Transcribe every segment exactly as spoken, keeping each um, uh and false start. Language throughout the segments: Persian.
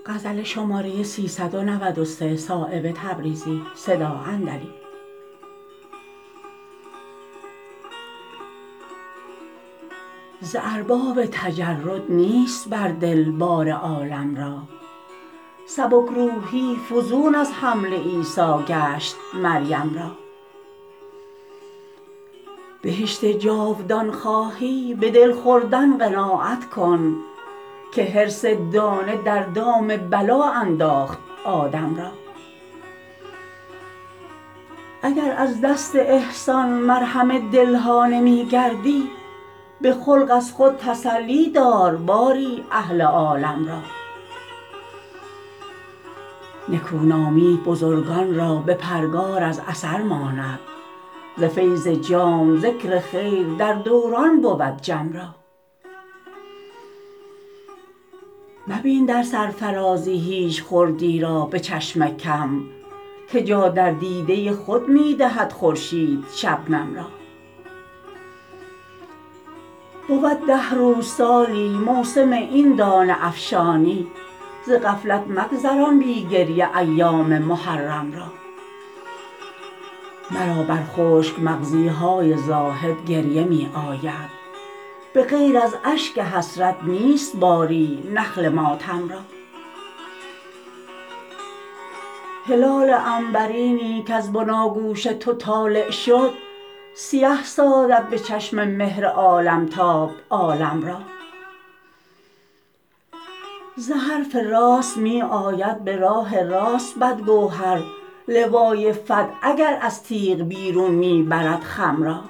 غزل شماره سیصد و نود و سه صایب تبریزی صدا اندری. ز ارباب تجرد نیست بر دل بار عالم را، سبک روحی فزون از حمل عیسی گشت مریم را. بهشت جاودان خواهی به دل خوردن قناعت کن، که حرص دانه در دام بلا انداخت آدم را. اگر از دست احسان مرهم دلها نمی گردی، به خلق از خود تسلی دار باری اهل عالم را. نکونامی بزرگان را به پرگار از اثر ماند، ز فیض جام ذکر خیر در دوران بود جم را. مبین در سرفرازی هیچ خردی را به چشم کم، که جا در دیده خود می دهد خورشید شبنم را. بود ده روز سالی موسم این دانه افشانی، ز غفلت مگذران بی گریه ایام محرم را. مرا بر خشک مغزی های زاهد گریه می آید، به غیر از اشک حسرت نیست باری نخل ماتم را. هلال عنبرینی کز بناگوش تو طالع شد، سیه سازد به چشم مهر عالمتاب عالم را. ز حرف راست می آید به راه راست بدگوهر، لوای فتح اگر از تیغ بیرون می برد خم را.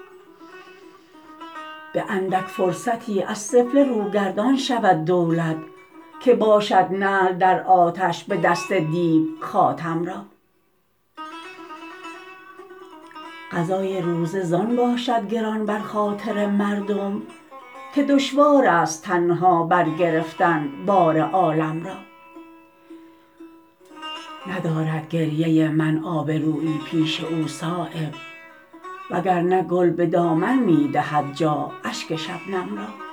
به اندک فرصتی از سفله روگردان شود دولت، که باشد نعل در آتش به دست دیو خاتم را. قضای روزه زان باشد گران بر خاطر مردم، که دشوار است تنها برگرفتن بار عالم را. ندارد گریه من آبرویی پیش او صایب، وگرنه گل به دامن می دهد جا اشک شبنم را.